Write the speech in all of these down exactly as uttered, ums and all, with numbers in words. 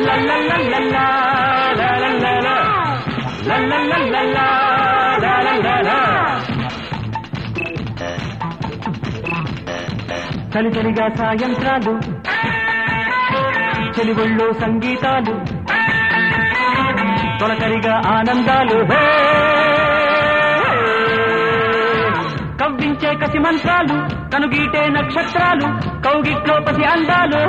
చలి చలిగా సాయంత్రాలు చెలివొళ్ళు సంగీతాలు తొలకరిగా ఆనందాలు కవ్వించే కసి మంత్రాలు కనుగీటే నక్షత్రాలు కౌగిట్లో పసి అందాలు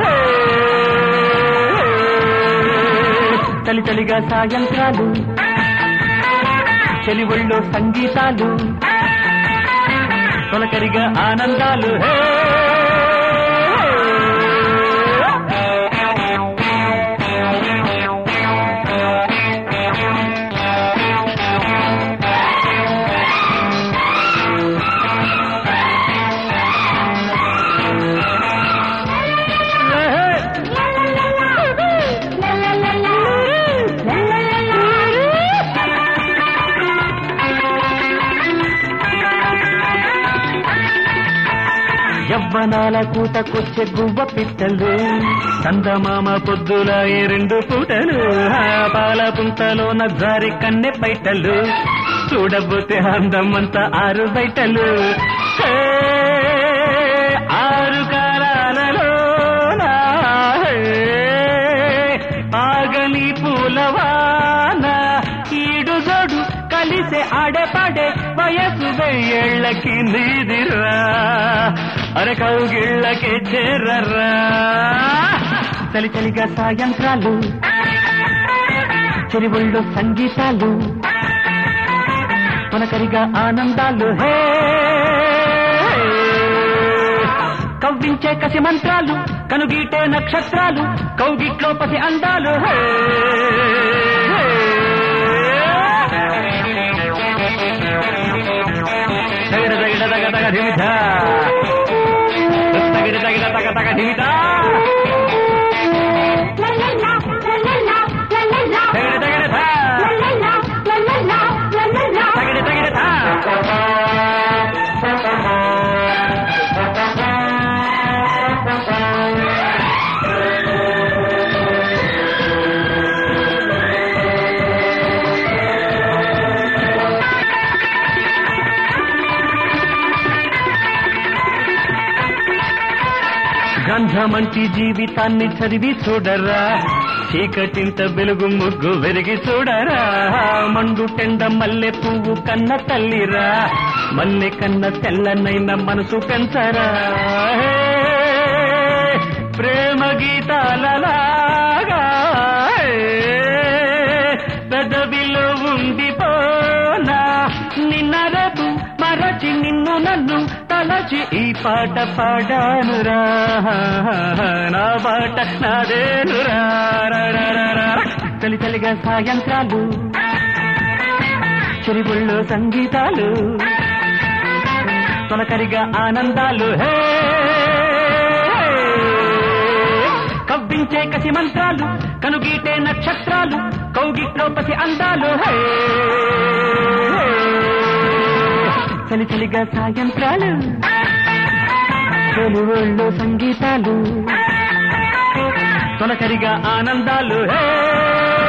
చలి చలిగా సాయంత్రాలు చెలివొళ్ళు సంగీతాలు తొలకరిగా ఆనందాలు యవ్వనాల కూతకొచ్చే గువ్వ పిట్టలు చందమామ పొద్దుల ఏ రెండు పూటలు పాల పుంతలో నజారి కన్నె పైటలు చూడబోతే అందమంతా ఆరు బయటలు ఆరు కారాలలో పాగలి పూలవాన ఈడు జోడు కలిసే ఆడే పాడే వయసు వెయ్యేళ్ళకి నీదిరా అరే కౌగిళ్ళకే చేరరా చలి చలిగా సాయంత్రాలు చెలివొళ్ళు సంగీతాలు కొనకరిగా ఆనందాలు హే కవ్వించే కసి మంత్రాలు కనుగీటే నక్షత్రాలు కౌగిట్లో పసి అందాలు హే దగడ దగడ దగ దగ ధిమిధ దగడ దగడ దగ దగ ధిమిధ దగడ దగడ ధ దగడ దగడ ధ గంధమంటి జీవితాన్ని చదివి చూడరా చీకటింత వెలుగు ముగ్గు వెరిగి చూడరా మండు టెండ మల్లె పువ్వు కన్న తల్లిరా మల్లె కన్న తెల్లనైన మనసు పెంచరా ప్రేమ గీతాలలాగా పెదవిలో ఉండిపోనా నిన్న రేపు మరచి నిన్ను నన్ను తలచి ఈ పాట పాడానురా నా పాట నాదేనురా చలి చలిగా సాయంత్రాలు చెలివొళ్ళు సంగీతాలు తొలకరిగా ఆనందాలు హే కవ్వించే కసి మంత్రాలు కనుగీటే నక్షత్రాలు కౌగిట్లో పసి అందాలు హే చలి చలిగా సాయంత్రాలు చెలివొళ్ళు సంగీతాలు తొలకరిగా ఆనందాలు హే